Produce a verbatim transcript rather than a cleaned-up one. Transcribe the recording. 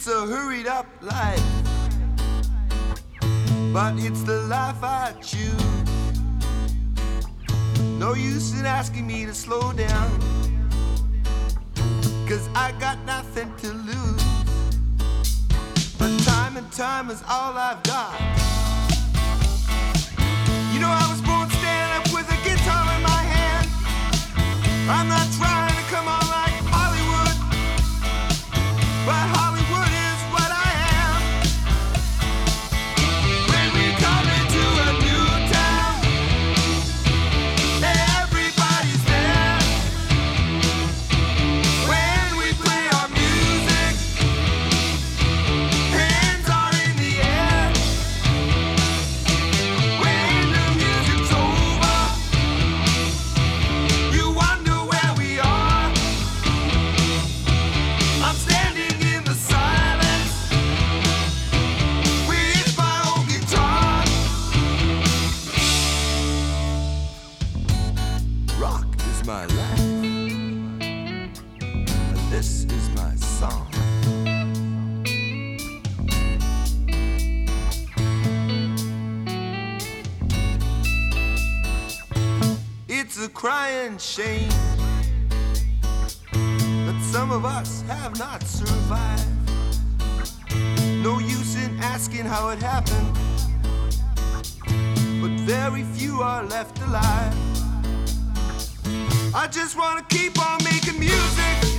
It's a hurried up life, but it's the life I choose. No use in asking me to slow down, 'cause I got nothing to lose. But time and time is all I've got. You know I was born standing up with a guitar in my hand. I'm not trying to come on like Hollywood, but Hollywood is what I am. When we come into a new town, everybody's there. When we play our music, hands are in the air. When the music's over, you wonder where we are. I'm standing in the silence with my own guitar. Rock is my life, and this is my song. It's a crying shame that some of us have not survived. No use in asking how it happened, but very few are left alive. I just wanna keep on making music.